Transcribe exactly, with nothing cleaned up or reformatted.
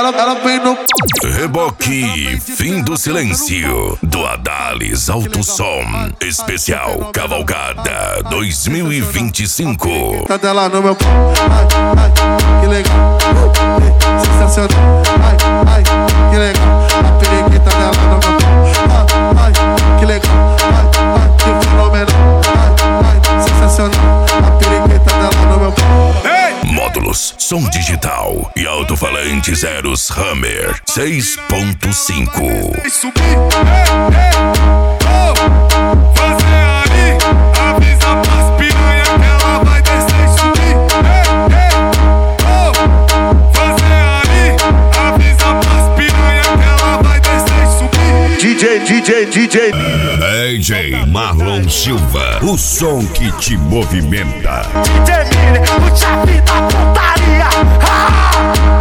ela, ela vem no... Reboque, fim do silêncio, do Adalis Alto Som, especial Cavalgada dois mil e vinte e cinco. Tá dela no meu... Ai, ai, que legal, sensacional. Ai, ai, que legal, a periquita dela no meu... Ai, ai, que legal, ai, ai, que fenomenal. Ai, ai, sensacional, a periquita dela no meu... Módulos, som digital e alto-falante Zeros Hammer seis ponto cinco. Subir, oh, fazer ali, avisa pras piranha que ela vai descer e subir. Oh, fazer ali, avisa pras piranha que ela vai descer e subir. D J, D J, D J D J Marlon Silva, o som que te movimenta. D J Mini, o chave da putaria. Ah!